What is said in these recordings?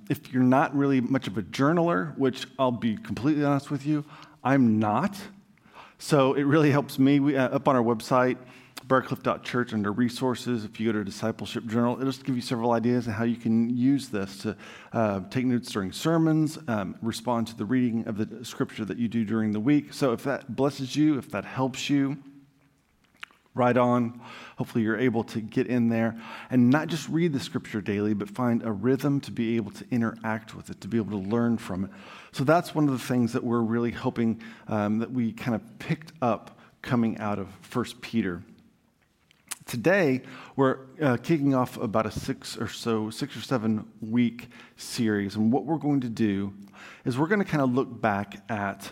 If you're not really much of a journaler, which I'll be completely honest with you, I'm not. So it really helps me. We, up on our website, briarcliff.church, under resources, if you go to discipleship journal, it'll just give you several ideas on how you can use this to take notes during sermons, respond to the reading of the scripture that you do during the week. So if that blesses you, if that helps you, right on. Hopefully you're able to get in there and not just read the scripture daily, but find a rhythm to be able to interact with it, to be able to learn from it. So that's one of the things that we're really hoping that we kind of picked up coming out of 1 Peter. Today, we're kicking off about a 6 or 7 week series. And what we're going to do is we're going to kind of look back at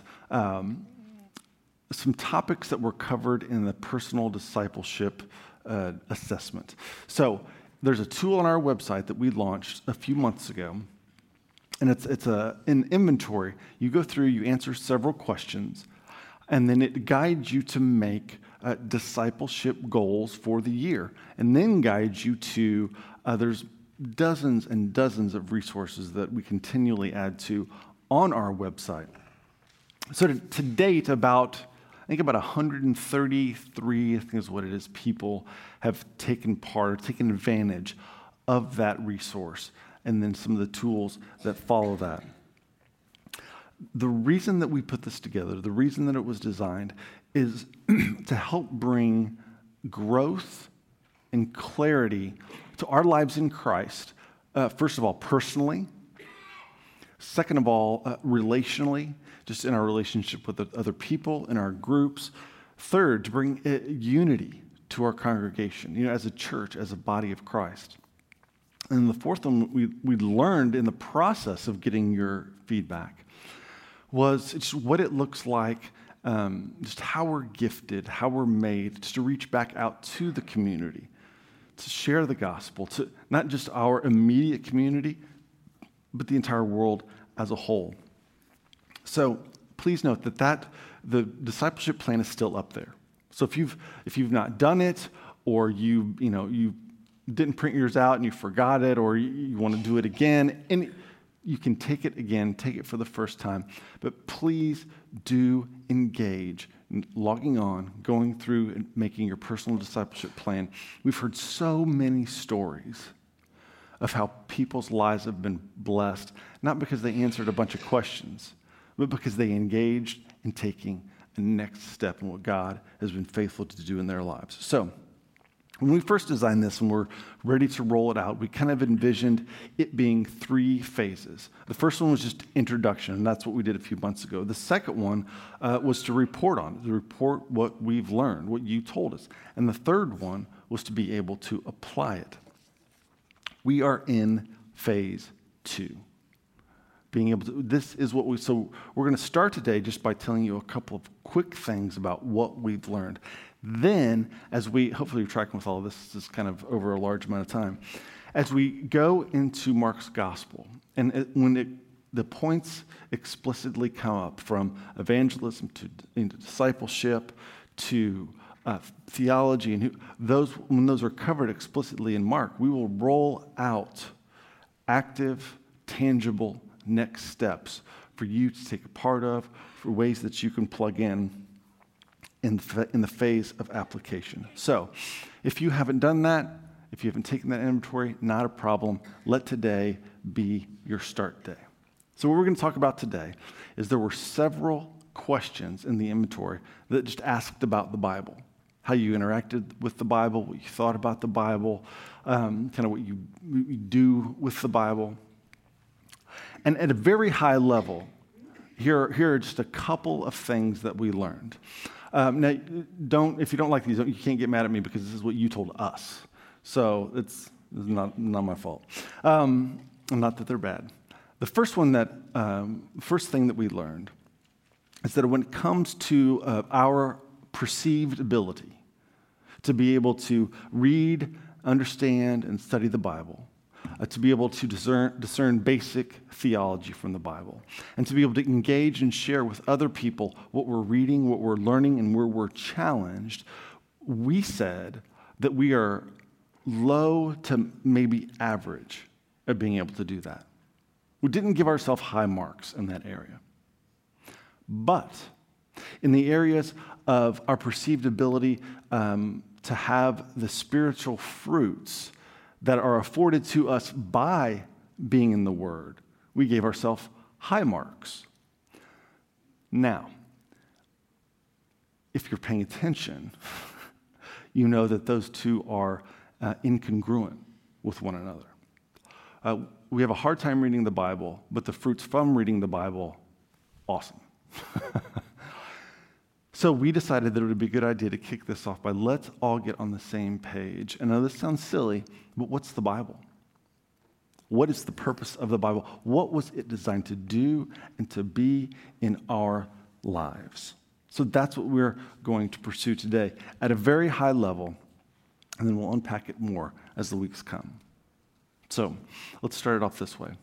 some topics that were covered in the personal discipleship assessment. So there's a tool on our website that we launched a few months ago, and it's an inventory. You go through, you answer several questions, and then it guides you to make discipleship goals for the year, and then guides you to there's dozens and dozens of resources that we continually add to on our website. So to date, I think about 133, I think is what it is, people have taken advantage of that resource, and then some of the tools that follow that. The reason that we put this together, the reason that it was designed, is to help bring growth and clarity to our lives in Christ, first of all, personally, second of all, relationally, just in our relationship with other people, in our groups. Third, to bring unity to our congregation, as a church, as a body of Christ. And the fourth one we learned in the process of getting your feedback was just what it looks like, just how we're gifted, how we're made, just to reach back out to the community, to share the gospel, to not just our immediate community, but the entire world as a whole. So please note that the discipleship plan is still up there. So if you've not done it, or you didn't print yours out and you forgot it, or you want to do it again, and you can take it again, take it for the first time. But please do engage in logging on, going through and making your personal discipleship plan. We've heard so many stories of how people's lives have been blessed, not because they answered a bunch of questions, but because they engaged in taking a next step in what God has been faithful to do in their lives. So when we first designed this and we're ready to roll it out, we kind of envisioned it being 3 phases. The first one was just introduction, and that's what we did a few months ago. The second one was to report on it, to report what we've learned, what you told us. And the third one was to be able to apply it. We are in phase 2. Being able to, so we're going to start today just by telling you a couple of quick things about what we've learned. Then, hopefully you're tracking with all of this, this is kind of over a large amount of time. As we go into Mark's gospel, and when the points explicitly come up from evangelism to discipleship to theology, and when those are covered explicitly in Mark, we will roll out active, tangible next steps for you to take a part of, for ways that you can plug in the phase of application. So if you haven't done that, if you haven't taken that inventory, not a problem. Let today be your start day. So what we're going to talk about today is there were several questions in the inventory that just asked about the Bible, how you interacted with the Bible, what you thought about the Bible, kind of what you do with the Bible. And at a very high level, here are just a couple of things that we learned. Now, if you don't like these, you can't get mad at me because this is what you told us. So it's not my fault. Not that they're bad. The first thing that we learned is that when it comes to our perceived ability to be able to read, understand, and study the Bible, to be able to discern basic theology from the Bible, and to be able to engage and share with other people what we're reading, what we're learning, and where we're challenged, we said that we are low to maybe average at being able to do that. We didn't give ourselves high marks in that area. But in the areas of our perceived ability to have the spiritual fruits that are afforded to us by being in the Word, we gave ourselves high marks. Now, if you're paying attention, you know that those two are incongruent with one another. We have a hard time reading the Bible, but the fruits from reading the Bible, awesome. So we decided that it would be a good idea to kick this off by let's all get on the same page. And I know this sounds silly, but what's the Bible? What is the purpose of the Bible? What was it designed to do and to be in our lives? So that's what we're going to pursue today at a very high level, and then we'll unpack it more as the weeks come. So let's start it off this way.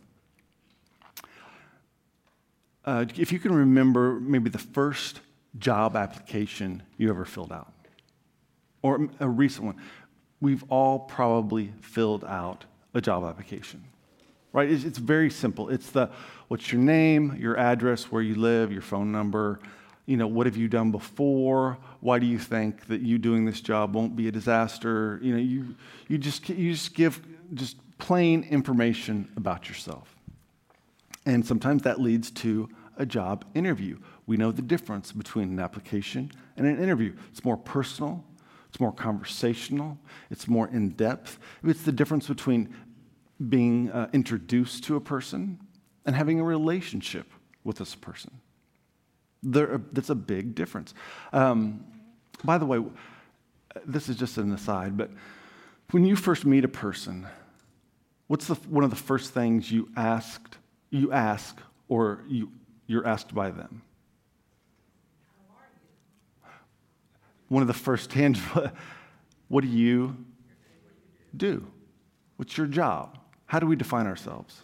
If you can remember maybe the first job application you ever filled out, or a recent one, we've all probably filled out a job application, right? It's very simple. It's what's your name, your address, where you live, your phone number, what have you done before? Why do you think that you doing this job won't be a disaster? You just give just plain information about yourself. And sometimes that leads to a job interview. We know the difference between an application and an interview. It's more personal, it's more conversational, it's more in-depth. It's the difference between being introduced to a person and having a relationship with this person. That's a big difference. By the way, this is just an aside, but when you first meet a person, what's one of the first things you ask, or you're asked by them? How are you? One of the first tangible, what do you do? What's your job? How do we define ourselves?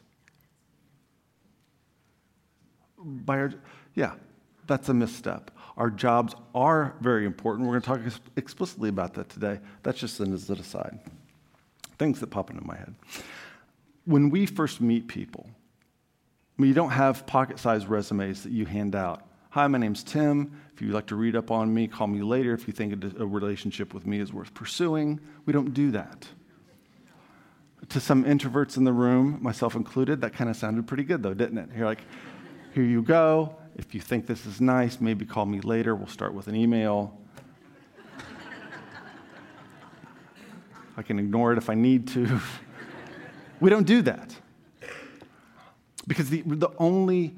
That's a misstep. Our jobs are very important. We're going to talk explicitly about that today. That's just an aside. Things that pop into my head. When we first meet people, you don't have pocket-sized resumes that you hand out. Hi, my name's Tim. If you'd like to read up on me, call me later if you think a relationship with me is worth pursuing. We don't do that. To some introverts in the room, myself included, that kind of sounded pretty good, though, didn't it? You're like, here you go. If you think this is nice, maybe call me later. We'll start with an email. I can ignore it if I need to. We don't do that. Because the only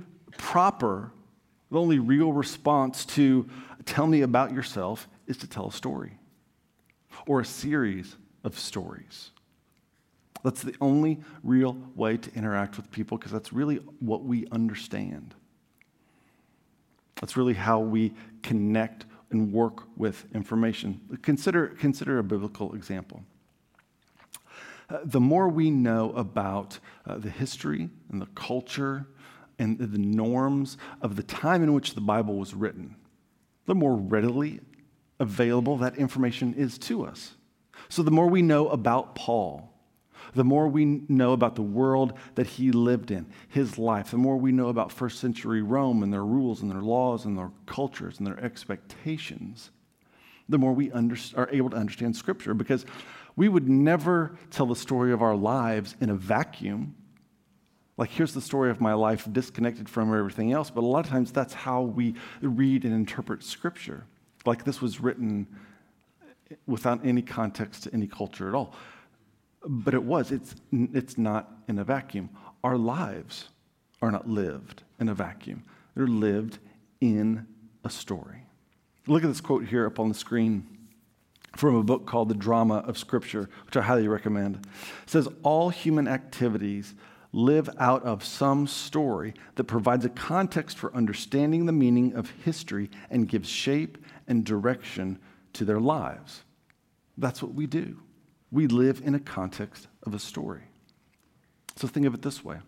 real response to tell me about yourself is to tell a story or a series of stories. That's the only real way to interact with people because that's really what we understand. That's really how we connect and work with information. Consider a biblical example. The more we know about the history and the culture and the norms of the time in which the Bible was written, the more readily available that information is to us. So the more we know about Paul, the more we know about the world that he lived in, his life, the more we know about first century Rome and their rules and their laws and their cultures and their expectations, the more we are able to understand Scripture, because we would never tell the story of our lives in a vacuum. Like, here's the story of my life disconnected from everything else, but a lot of times that's how we read and interpret Scripture. Like this was written without any context to any culture at all. But it's not in a vacuum. Our lives are not lived in a vacuum. They're lived in a story. Look at this quote here up on the screen from a book called The Drama of Scripture, which I highly recommend. It says, all human activities live out of some story that provides a context for understanding the meaning of history and gives shape and direction to their lives. That's what we do. We live in a context of a story. So think of it this way.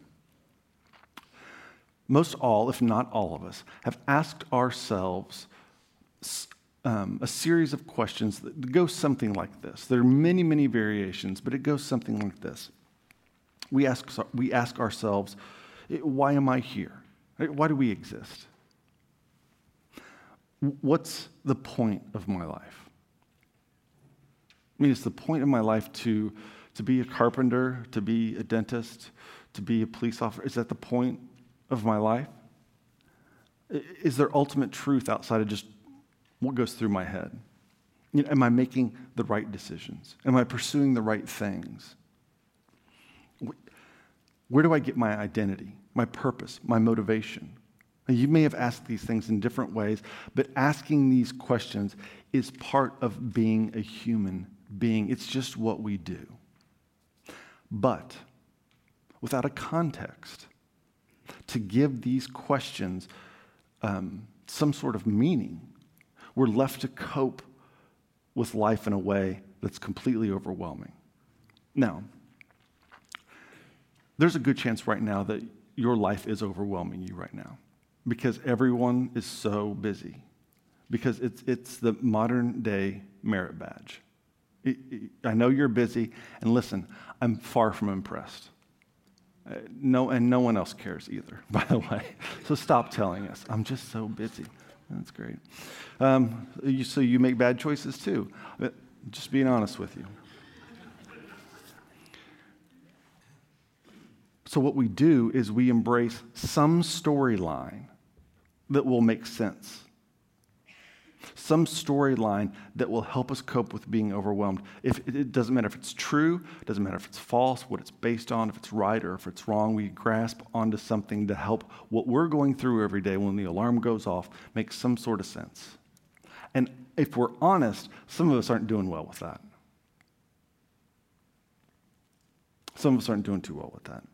Most all, if not all of us, have asked ourselves a series of questions that go something like this. There are many, many variations, but it goes something like this. We ask ourselves, Why am I here? Right? Why do we exist? What's the point of my life? I mean, it's the point of my life to be a carpenter, to be a dentist, to be a police officer. Is that the point of my life? Is there ultimate truth outside of just what goes through my head? Am I making the right decisions? Am I pursuing the right things? Where do I get my identity, my purpose, my motivation? And you may have asked these things in different ways, but asking these questions is part of being a human being. It's just what we do. But without a context to give these questions some sort of meaning, we're left to cope with life in a way that's completely overwhelming. Now, there's a good chance right now that your life is overwhelming you right now because everyone is so busy, because it's the modern day merit badge. I know you're busy, and listen, I'm far from impressed. No one else cares either, by the way. So stop telling us, I'm just so busy. That's great. So you make bad choices too. Just being honest with you. So what we do is we embrace some storyline that will make sense. Some storyline that will help us cope with being overwhelmed. It doesn't matter if it's true, it doesn't matter if it's false, what it's based on, if it's right or if it's wrong. We grasp onto something to help what we're going through every day when the alarm goes off make some sort of sense. And if we're honest, some of us aren't doing well with that. Some of us aren't doing too well with that.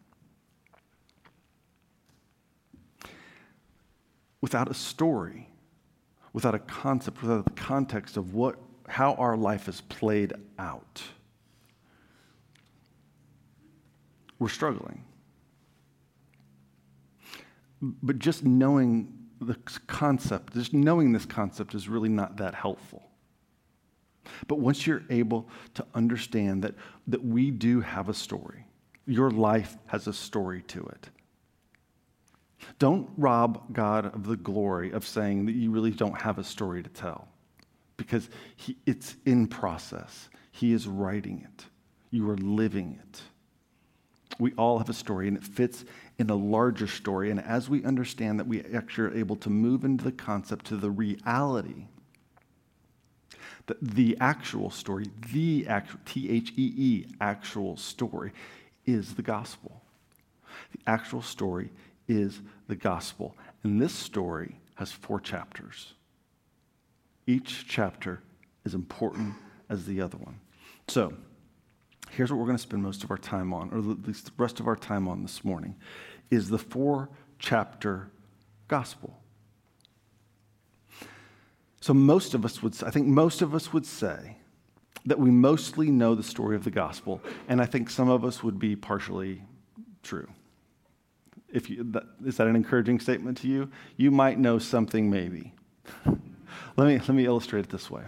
Without a story, without a concept, without the context of how our life is played out, we're struggling. But just knowing this concept is really not that helpful. But once you're able to understand that we do have a story, your life has a story to it. Don't rob God of the glory of saying that you really don't have a story to tell, because it's in process. He is writing it. You are living it. We all have a story, and it fits in a larger story. And as we understand that, we actually are able to move into the concept, to the reality, that the actual story, the actual, T-H-E-E, actual story, is the gospel. The actual story is the gospel. And this story has 4 chapters. Each chapter is important as the other one. So, here's what we're going to spend most of our time on, or at least the rest of our time on this morning, is the 4-chapter gospel. So I think most of us would say that we mostly know the story of the gospel, and I think some of us would be partially true. Is that an encouraging statement to you? You might know something maybe. Let me illustrate it this way.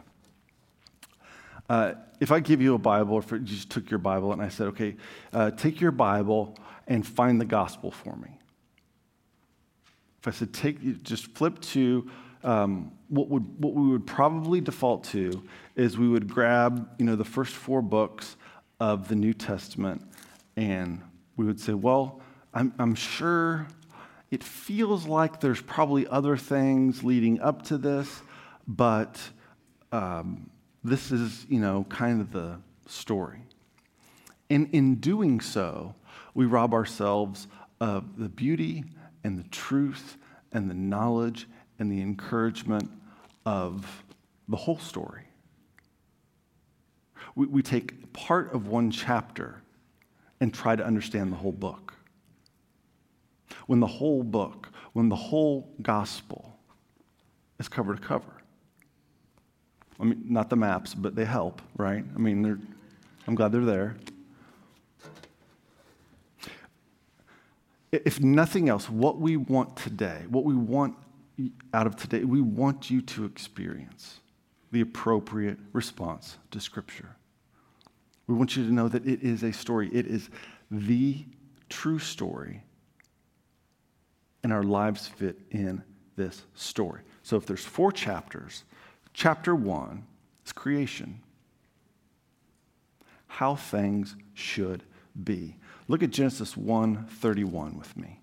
If I give you a Bible, or if you just took your Bible and I said, okay, take your Bible and find the gospel for me. If I said, just flip to, what we would probably default to is we would grab, the first 4 books of the New Testament, and we would say, well, I'm sure it feels like there's probably other things leading up to this, but this is, kind of the story. And in doing so, we rob ourselves of the beauty and the truth and the knowledge and the encouragement of the whole story. We take part of one chapter and try to understand the whole book. When the whole gospel is cover to cover. I mean, not the maps, but they help, right? I mean, I'm glad they're there. If nothing else, what we want today, what we want out of today, we want you to experience the appropriate response to Scripture. We want you to know that it is a story. It is the true story and our lives fit in this story. So if there's 4 chapters, chapter 1 is creation. How things should be. Look at Genesis 1:31 with me.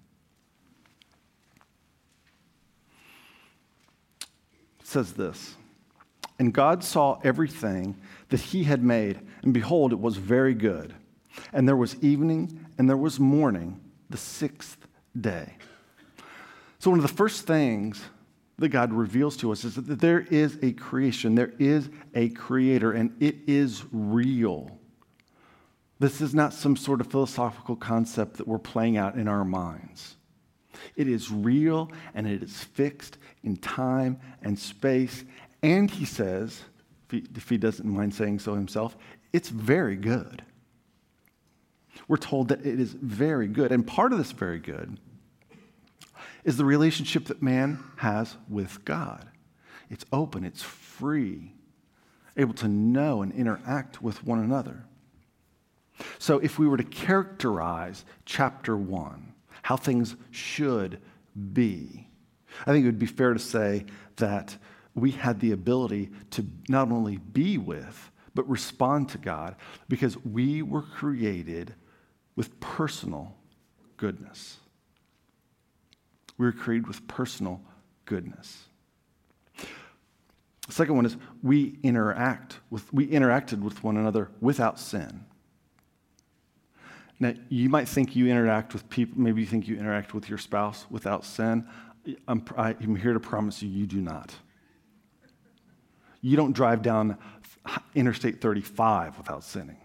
It says this, "And God saw everything that he had made, and behold, it was very good. And there was evening, and there was morning, the 6th day." So one of the first things that God reveals to us is that there is a creation, there is a creator, and it is real. This is not some sort of philosophical concept that we're playing out in our minds. It is real, and it is fixed in time and space. And he says, if he doesn't mind saying so himself, it's very good. We're told that it is very good. And part of this very good is the relationship that man has with God. It's open, it's free, able to know and interact with one another. So if we were to characterize chapter 1, how things should be, I think it would be fair to say that we had the ability to not only be with, but respond to God because we were created with personal goodness. We were created with personal goodness. The second one is we interacted with one another without sin. Now, you might think you interact with people, maybe you think you interact with your spouse without sin. I'm here to promise you, you do not. You don't drive down Interstate 35 without sinning.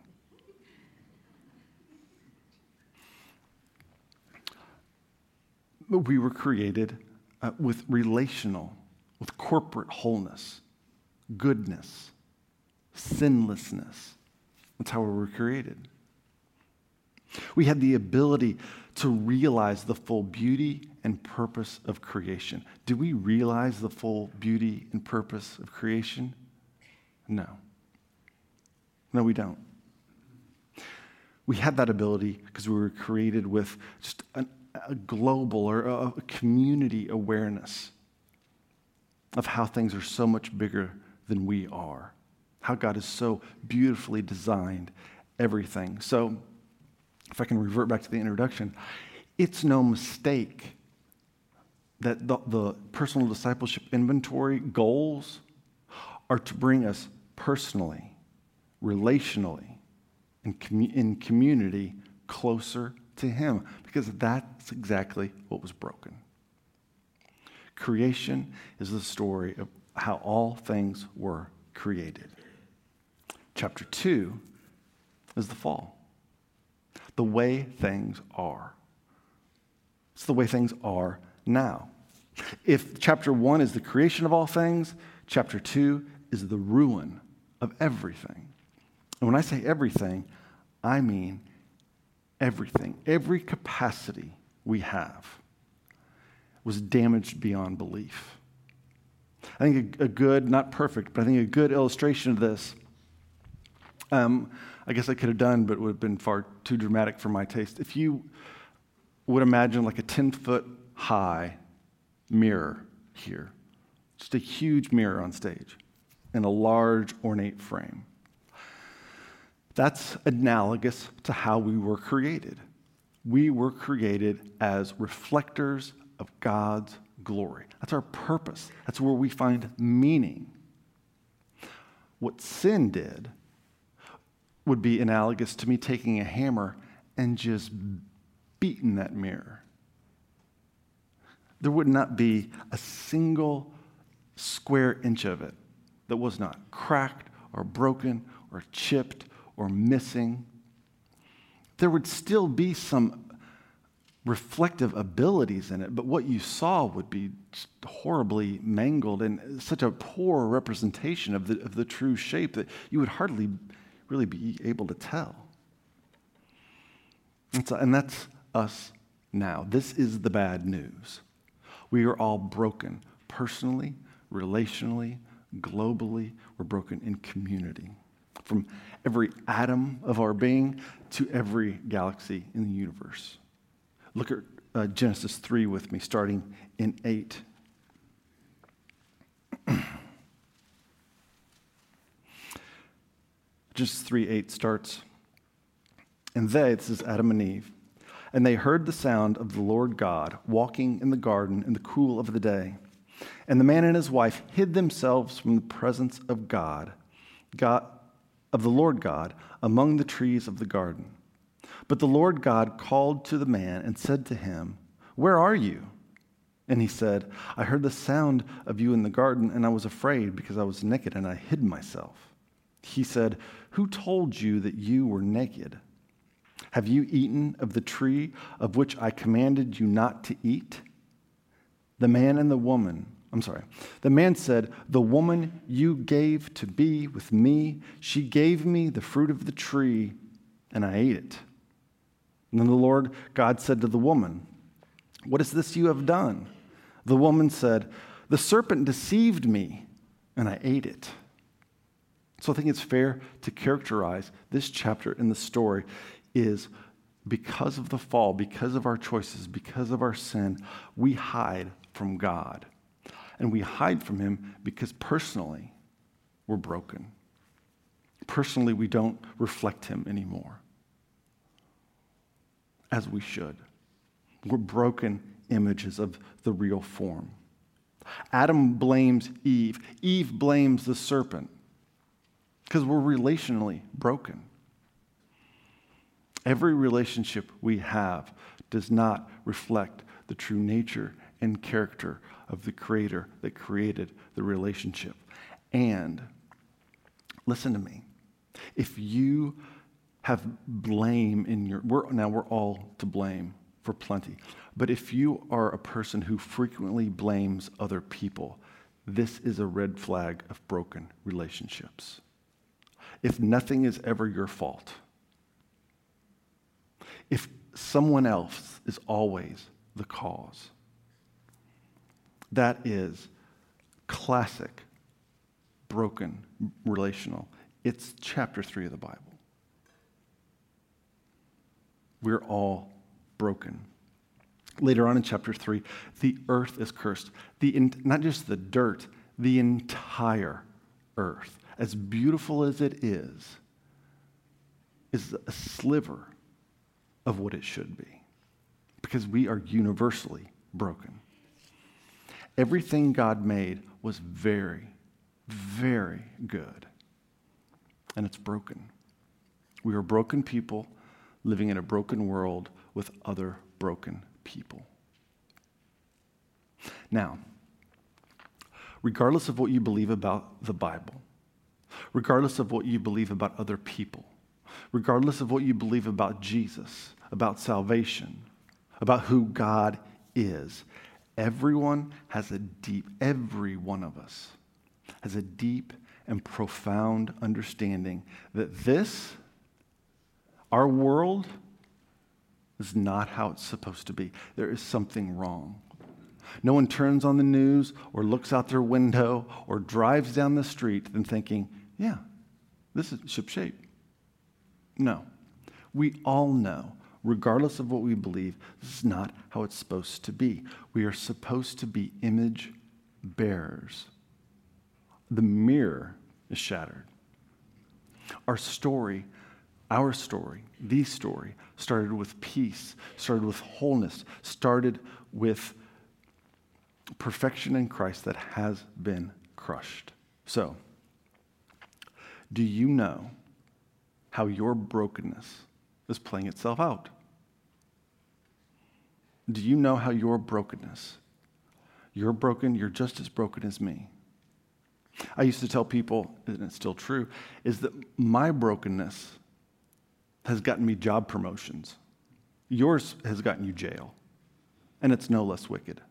But we were created with relational, with corporate wholeness, goodness, sinlessness. That's how we were created. We had the ability to realize the full beauty and purpose of creation. Do we realize the full beauty and purpose of creation? No. No, we don't. We had that ability because we were created with just a global or a community awareness of how things are so much bigger than we are, how God has so beautifully designed everything. So, if I can revert back to the introduction, it's no mistake that the personal discipleship inventory goals are to bring us personally, relationally, in community closer to Him, because that's exactly what was broken. Creation is the story of how all things were created. Chapter 2 is the fall. The way things are. It's the way things are now. If chapter 1 is the creation of all things, chapter 2 is the ruin of everything. And when I say everything, I mean everything. Every capacity we have was damaged beyond belief. I think a good, not perfect, but I think a good illustration of this, I guess I could have done, but it would have been far too dramatic for my taste. If you would imagine like a 10-foot high mirror here, just a huge mirror on stage in a large ornate frame. That's analogous to how we were created. We were created as reflectors of God's glory. That's our purpose. That's where we find meaning. What sin did would be analogous to me taking a hammer and just beating that mirror. There would not be a single square inch of it that was not cracked or broken or chipped or missing. There would still be some reflective abilities in it, but what you saw would be just horribly mangled and such a poor representation of the true shape that you would hardly really be able to tell. And that's us now. This is the bad news. We are all broken personally, relationally, globally. We're broken in community. From every atom of our being to every galaxy in the universe. Look at Genesis 3 with me, starting in 8. Genesis 3:8 starts, and they, this is Adam and Eve, and they heard the sound of the Lord God walking in the garden in the cool of the day. And the man and his wife hid themselves from the presence of of the Lord God, among the trees of the garden. But the Lord God called to the man and said to him, "Where are you?" And he said, "I heard the sound of you in the garden, and I was afraid because I was naked and I hid myself." He said, "Who told you that you were naked? Have you eaten of the tree of which I commanded you not to eat?" The man said, "The woman you gave to be with me, she gave me the fruit of the tree, and I ate it." And then the Lord God said to the woman, "What is this you have done?" The woman said, "The serpent deceived me, and I ate it." So I think it's fair to characterize this chapter in the story is because of the fall, because of our choices, because of our sin, we hide from God. And we hide from him because personally, we're broken. Personally, we don't reflect him anymore, as we should. We're broken images of the real form. Adam blames Eve. Eve blames the serpent because we're relationally broken. Every relationship we have does not reflect the true nature and character of the Creator that created the relationship. And listen to me. If you have blame in we're all to blame for plenty. But if you are a person who frequently blames other people, this is a red flag of broken relationships. If nothing is ever your fault, if someone else is always the cause, that is classic broken relational. It's chapter 3 of the Bible. We're all broken. Later on in chapter 3, the earth is cursed. Not just the dirt, the entire earth, as beautiful as it is a sliver of what it should be, because we are universally broken. Everything God made was very, very good, and it's broken. We are broken people living in a broken world with other broken people. Now, regardless of what you believe about the Bible, regardless of what you believe about other people, regardless of what you believe about Jesus, about salvation, about who God is, every one of us has a deep and profound understanding that our world, is not how it's supposed to be. There is something wrong. No one turns on the news or looks out their window or drives down the street and thinking, yeah, this is shipshape. No. We all know, regardless of what we believe, this is not how it's supposed to be. We are supposed to be image bearers. The mirror is shattered. The story started with peace, started with wholeness, started with perfection in Christ that has been crushed. So, do you know how your brokenness is playing itself out? Do you know how your brokenness, you're broken, you're just as broken as me. I used to tell people, and it's still true, is that my brokenness has gotten me job promotions. Yours has gotten you jail, and it's no less wicked.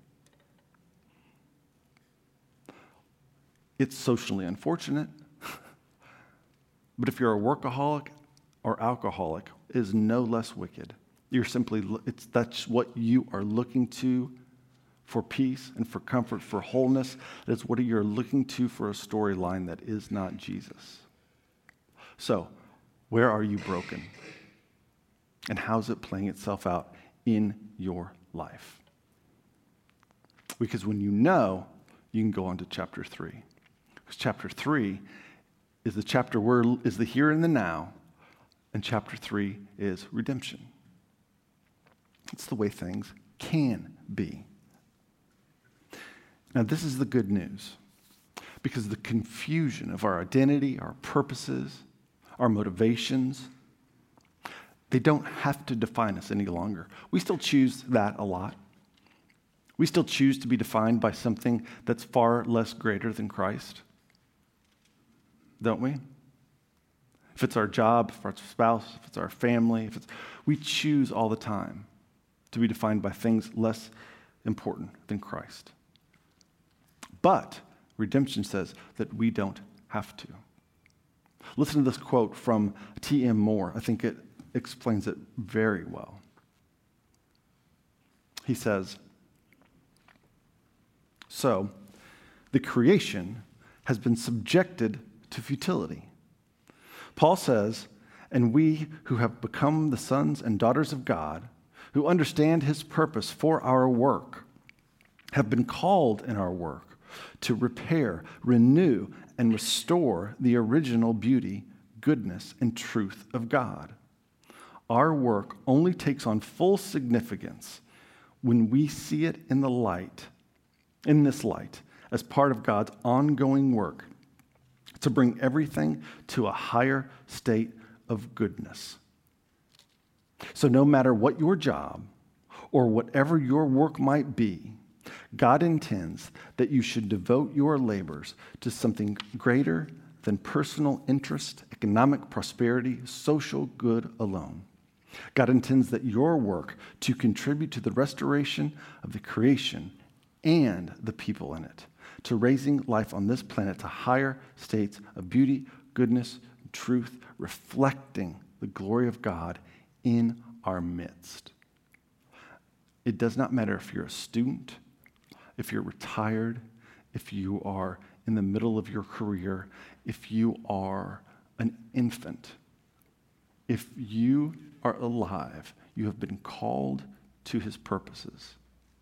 It's socially unfortunate, but if you're a workaholic or alcoholic, it is no less wicked. That's what you are looking to for peace and for comfort, for wholeness. That's what you're looking to for a storyline that is not Jesus. So, where are you broken? And how's it playing itself out in your life. Because when you know, you can go on to chapter 3. Because chapter 3 is the chapter where is the here and the now, and chapter 3 is redemption. It's the way things can be. Now, this is the good news, because the confusion of our identity, our purposes, our motivations, they don't have to define us any longer. We still choose that a lot. We still choose to be defined by something that's far less greater than Christ, don't we? If it's our job, if it's our spouse, if it's our family, we choose all the time to be defined by things less important than Christ. But redemption says that we don't have to. Listen to this quote from T.M. Moore. I think it explains it very well. He says, "So, the creation has been subjected to futility. Paul says, and we who have become the sons and daughters of God, who understand his purpose for our work, have been called in our work to repair, renew, and restore the original beauty, goodness, and truth of God. Our work only takes on full significance when we see it in this light, as part of God's ongoing work to bring everything to a higher state of goodness. So no matter what your job or whatever your work might be, God intends that you should devote your labors to something greater than personal interest, economic prosperity, social good alone. God intends that your work to contribute to the restoration of the creation and the people in it, to raising life on this planet to higher states of beauty, goodness, and truth, reflecting the glory of God in our midst. It does not matter if you're a student, if you're retired, if you are in the middle of your career, if you are an infant. If you are alive, you have been called to his purposes.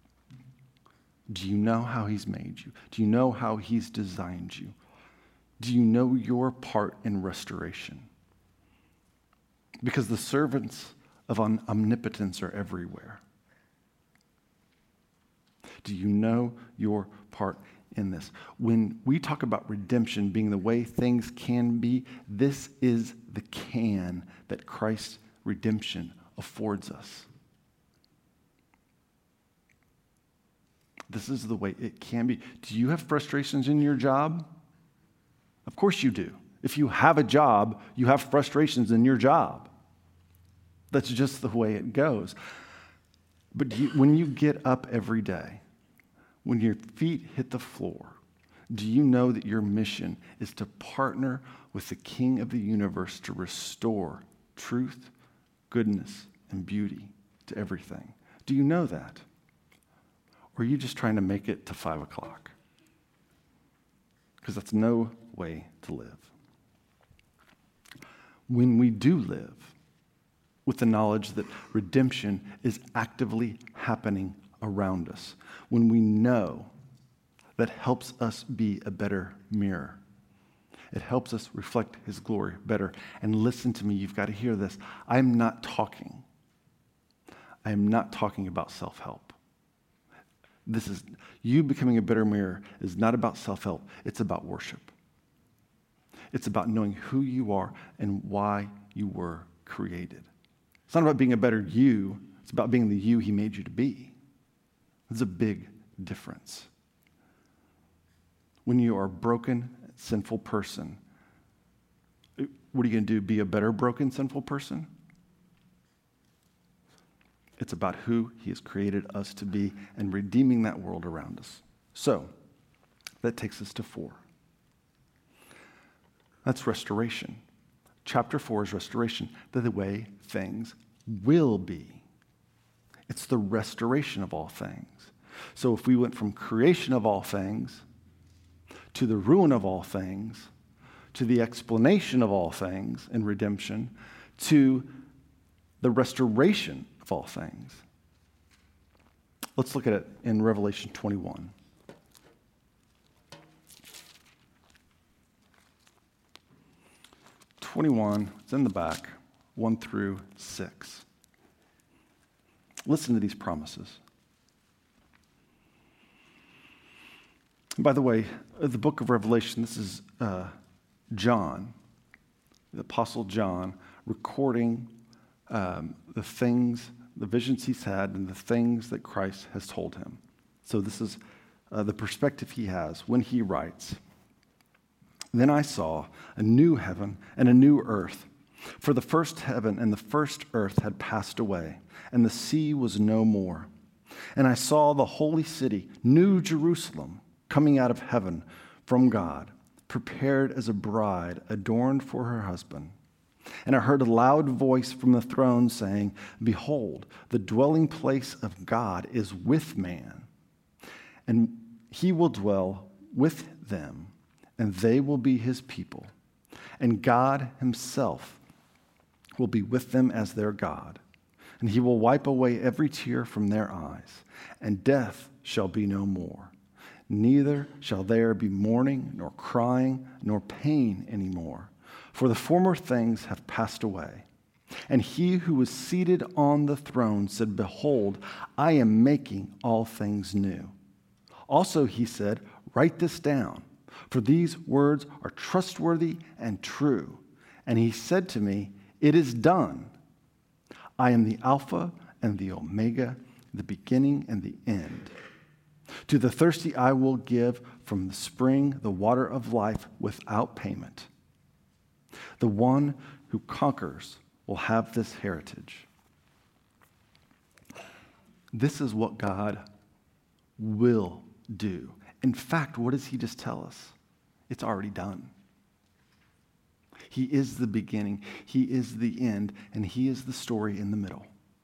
Do you know how he's made you? Do you know how he's designed you? Do you know your part in restoration? Because the servants of omnipotence are everywhere. Do you know your part in this? When we talk about redemption being the way things can be, this is the can that Christ's redemption affords us. This is the way it can be. Do you have frustrations in your job? Of course you do. If you have a job, you have frustrations in your job. That's just the way it goes. But when you get up every day, when your feet hit the floor, do you know that your mission is to partner with the King of the universe to restore truth, goodness, and beauty to everything? Do you know that? Or are you just trying to make it to 5 o'clock? Because that's no way to live. When we do live with the knowledge that redemption is actively happening around us, when we know, that helps us be a better mirror. It helps us reflect his glory better. And listen to me, you've got to hear this. I am not talking about self-help. This is, you becoming a better mirror is not about self-help, it's about worship. It's about knowing who you are and why you were created. It's not about being a better you, it's about being the you he made you to be. There's a big difference. When you are a broken, sinful person, what are you going to do? Be a better broken, sinful person? It's about who he has created us to be and redeeming that world around us. So, that takes us to 4. That's restoration. Chapter 4 is restoration, the way things will be. It's the restoration of all things. So if we went from creation of all things to the ruin of all things, to the explanation of all things in redemption, to the restoration of all things, Let's look at it in Revelation 21. It's in the back, 1 through 6. Listen to these promises. And by the way, the book of Revelation, this is John, the Apostle John, recording the things, the visions he's had, and the things that Christ has told him. So this is the perspective he has when he writes, "Then I saw a new heaven and a new earth, for the first heaven and the first earth had passed away, and the sea was no more. And I saw the holy city, New Jerusalem, coming out of heaven from God, prepared as a bride adorned for her husband. And I heard a loud voice from the throne saying, 'Behold, the dwelling place of God is with man, and he will dwell with them, and they will be his people. And God himself will be with them as their God. And he will wipe away every tear from their eyes, and death shall be no more. Neither shall there be mourning, nor crying, nor pain anymore, for the former things have passed away.' And he who was seated on the throne said, 'Behold, I am making all things new.' Also he said, 'Write this down, for these words are trustworthy and true.' And he said to me, 'It is done. I am the Alpha and the Omega, the beginning and the end. To the thirsty I will give from the spring the water of life without payment. The one who conquers will have this heritage.'" This is what God will do. In fact, what does he just tell us? It's already done. He is the beginning, he is the end, and he is the story in the middle.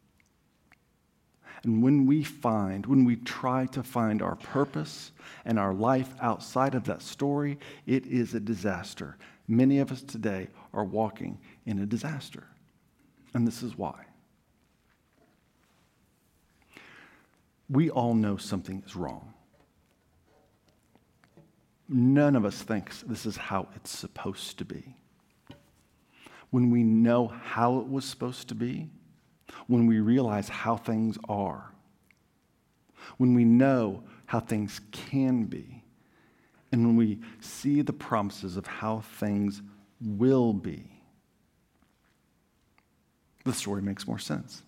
And when we try to find our purpose and our life outside of that story, it is a disaster. Many of us today are walking in a disaster. And this is why. We all know something is wrong. None of us thinks this is how it's supposed to be. When we know how it was supposed to be, when we realize how things are, when we know how things can be, and when we see the promises of how things will be, the story makes more sense.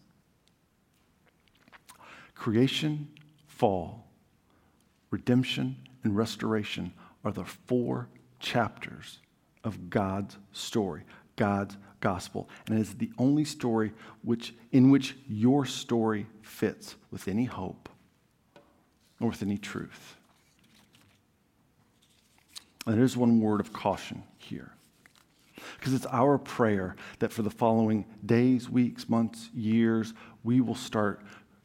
Creation, fall, redemption, and restoration are the 4 chapters of God's story, God's gospel, and it is the only story in which your story fits with any hope or with any truth. And there's one word of caution here, because it's our prayer that for the following days, weeks, months, years, we will start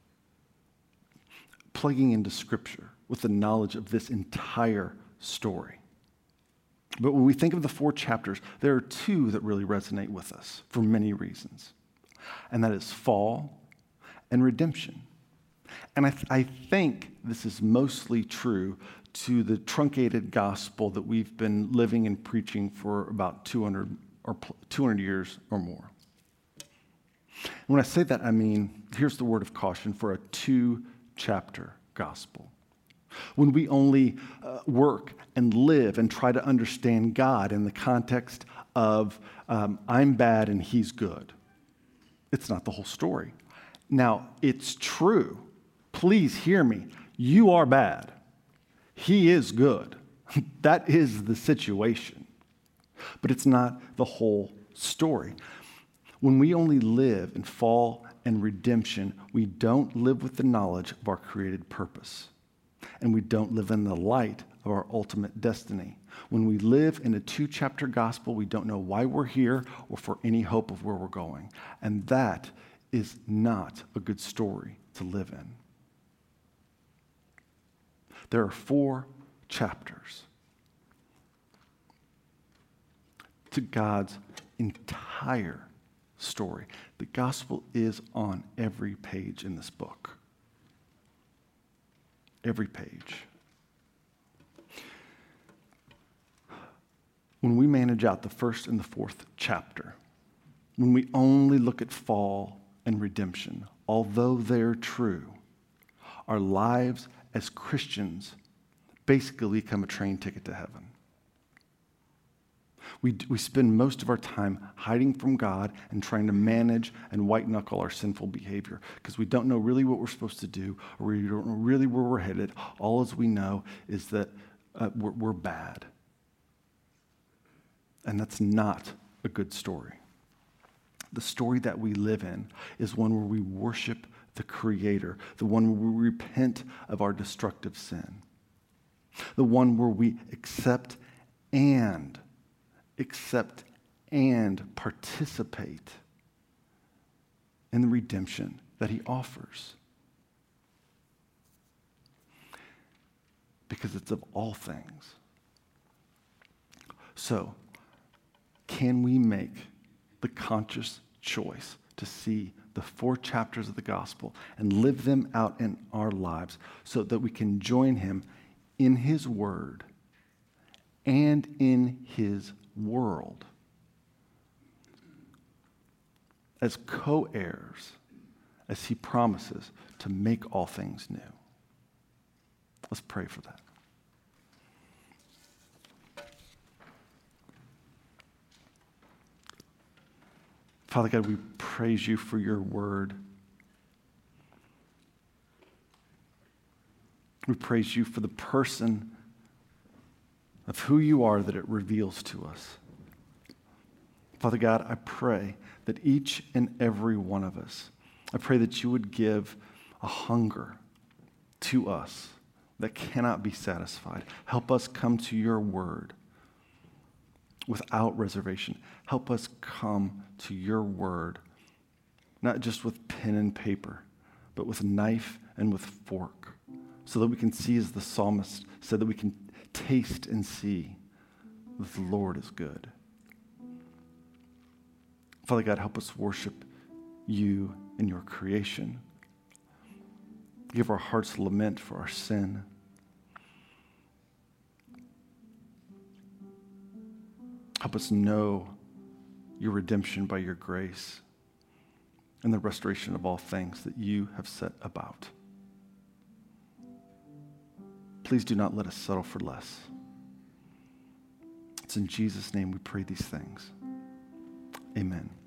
plugging into Scripture with the knowledge of this entire story. But when we think of the 4 chapters, there are 2 that really resonate with us for many reasons. And that is fall and redemption. And I think this is mostly true to the truncated gospel that we've been living and preaching for about 200 years or more. And when I say that, I mean, here's the word of caution for a 2-chapter gospel. When we only work and live and try to understand God in the context of I'm bad and he's good. It's not the whole story. Now, it's true. Please hear me. You are bad. He is good. That is the situation. But it's not the whole story. When we only live in fall and redemption, we don't live with the knowledge of our created purpose. And we don't live in the light of our ultimate destiny. When we live in a 2-chapter gospel, we don't know why we're here or for any hope of where we're going. And that is not a good story to live in. There are 4 chapters to God's entire story. The gospel is on every page in this book. Every page. When we manage out the first and the fourth chapter, when we only look at fall and redemption, although they're true, our lives as Christians basically become a train ticket to heaven. We spend most of our time hiding from God and trying to manage and white-knuckle our sinful behavior because we don't know really what we're supposed to do, or we don't know really where we're headed. All as we know is that we're bad. And that's not a good story. The story that we live in is one where we worship the Creator, the one where we repent of our destructive sin, the one where we accept and participate in the redemption that He offers. Because it's of all things. So, can we make the conscious choice to see the 4 chapters of the gospel and live them out in our lives so that we can join Him in His word and in His world as co-heirs, as He promises to make all things new? Let's pray for that. Father God, we praise You for Your word. We praise You for the person of who You are that it reveals to us. Father God, I pray that each and every one of us, I pray that You would give a hunger to us that cannot be satisfied. Help us come to Your word without reservation. Help us come to Your word, not just with pen and paper, but with knife and with fork, so that we can see, as the psalmist said, that we can taste and see that the Lord is good. Father God, help us worship You in Your creation. Give our hearts lament for our sin. Help us know Your redemption by Your grace and the restoration of all things that You have set about. Please do not let us settle for less. It's in Jesus' name we pray these things. Amen.